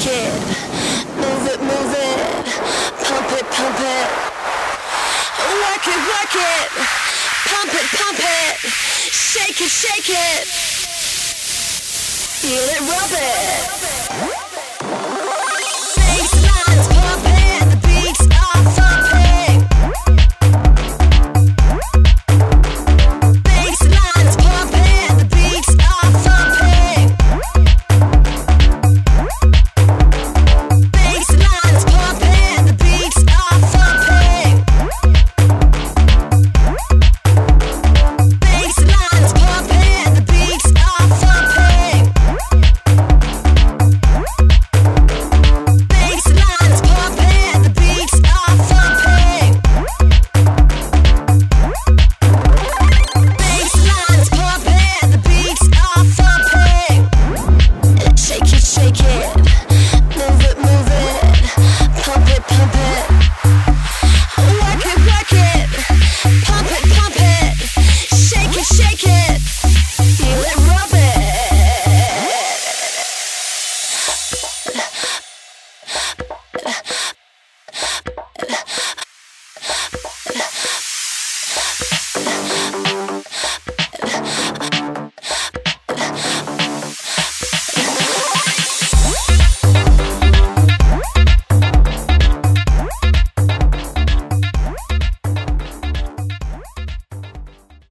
shake it. Move it, move it. Pump it, pump it. Work it, work it. Pump it, pump it. Shake it, shake it. Feel it, rub it.